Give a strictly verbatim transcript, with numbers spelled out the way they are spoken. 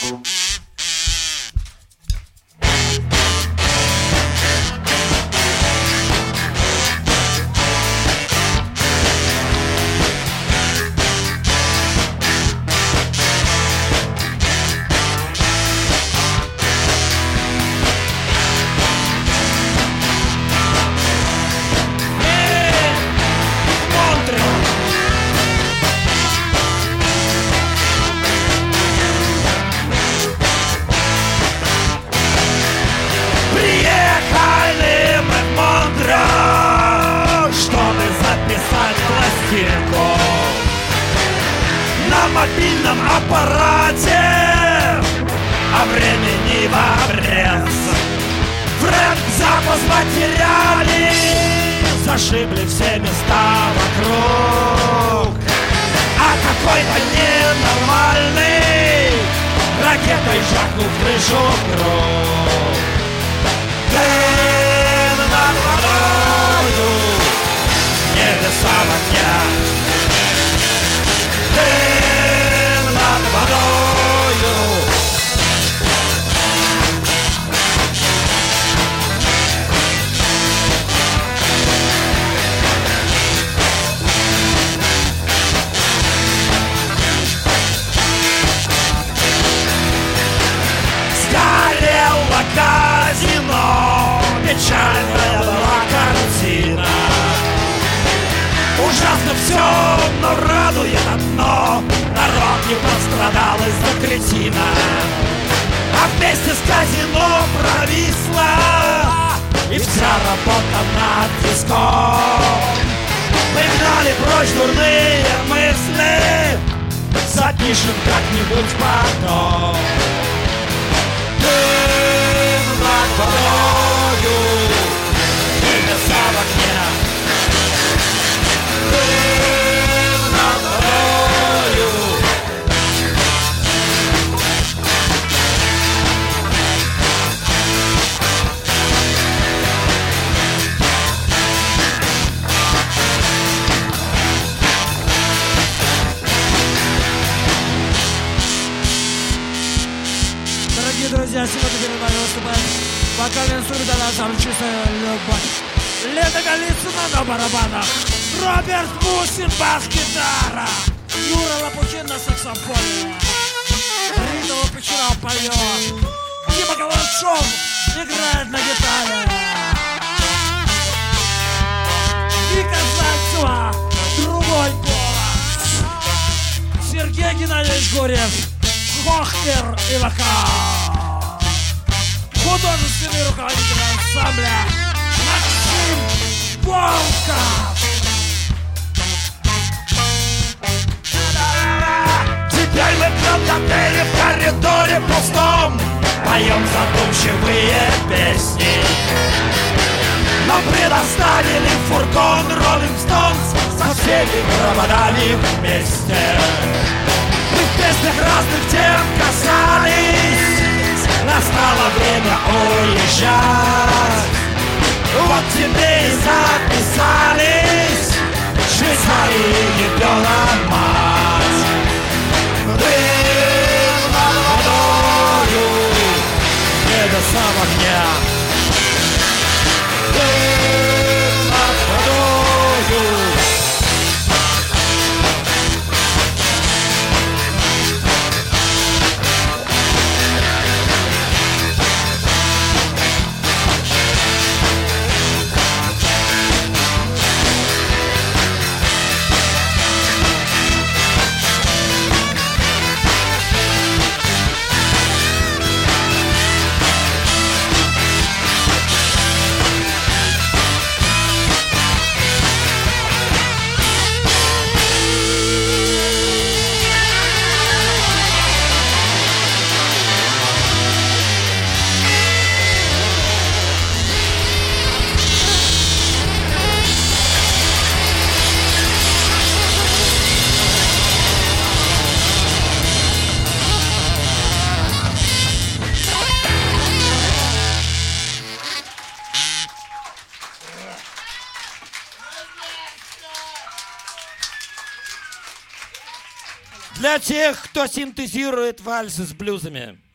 мобильном аппарате, а времени в обрез. Фрэнк Запас потеряли, зашибли все места вокруг. А какой-то ненормальный ракетой жахнул в крышу круг. Дым над водою, небеса в огне. Дым над водою. Сгорело казино, печальная была картина. Ужасно все, но радует одно: народ не пострадал из-за кретина. А вместе с казино провисла и вся работа над виском. Мы гнали прочь дурные мысли, запишем как-нибудь потом. Дым над водою, небеса в огне. Дым над водою. Дорогие друзья, сегодня перед вами выступает вокальный инструмент ансамбль «Чистая любовь». Лена Голицына на барабанах, Роберт Мусин бас-гитара, Юра Лопухин на саксофоне, Рита Лопухина поет, Дима Каланчев играет на гитаре, Вика Зайцева другой голос, Сергей Геннадьевич Гурьев хохтер и вокал, художественный руководитель ансамбля Максим Волков. Теперь мы пьем коктейли в коридоре пустом, поем задумчивые песни. Нам предоставили фургон Rolling Stones со всеми проводами вместе. Мы в песнях разных тем касались, настало время уезжать. Вот тебе и записались Швейцарии ребенок мать. Дым над водою, небеса в огне. Дым над водою. Для тех, кто синтезирует вальсы с блюзами.